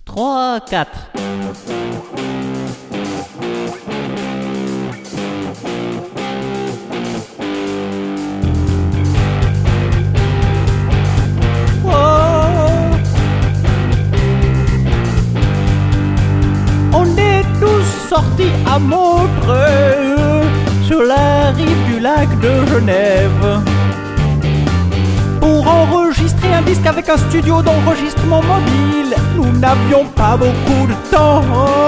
3, 4. Sorti à Montreux, sur la rive du lac de Genève, pour enregistrer un disque avec un studio d'enregistrement mobile. Nous n'avions pas beaucoup de temps.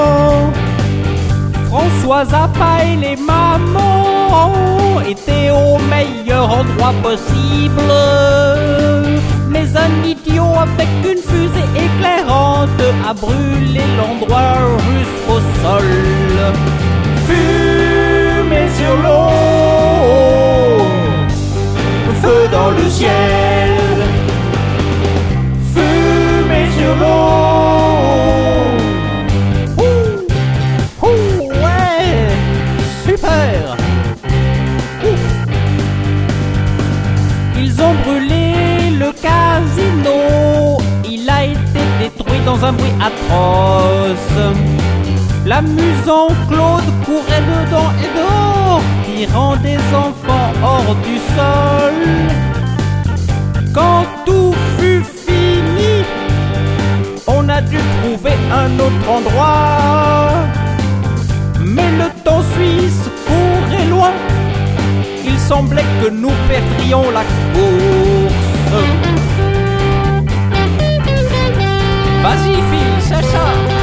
François Zappa et les mamans étaient au meilleur endroit possible, mais un idiot avec une fusée éclairante a brûlé l'endroit jusqu'au sol. Fumée sur l'eau, feu dans le ciel. Fumée sur l'eau. Ouais, super. Ils ont brûlé le casino. Il a été détruit dans un bruit atroce. L'amusant Claude courait dedans et dehors, tirant des enfants hors du sol. Quand tout fut fini, on a dû trouver un autre endroit. Mais le temps suisse courait loin. Il semblait que nous perdrions la course. Vas-y, fille, c'est ça.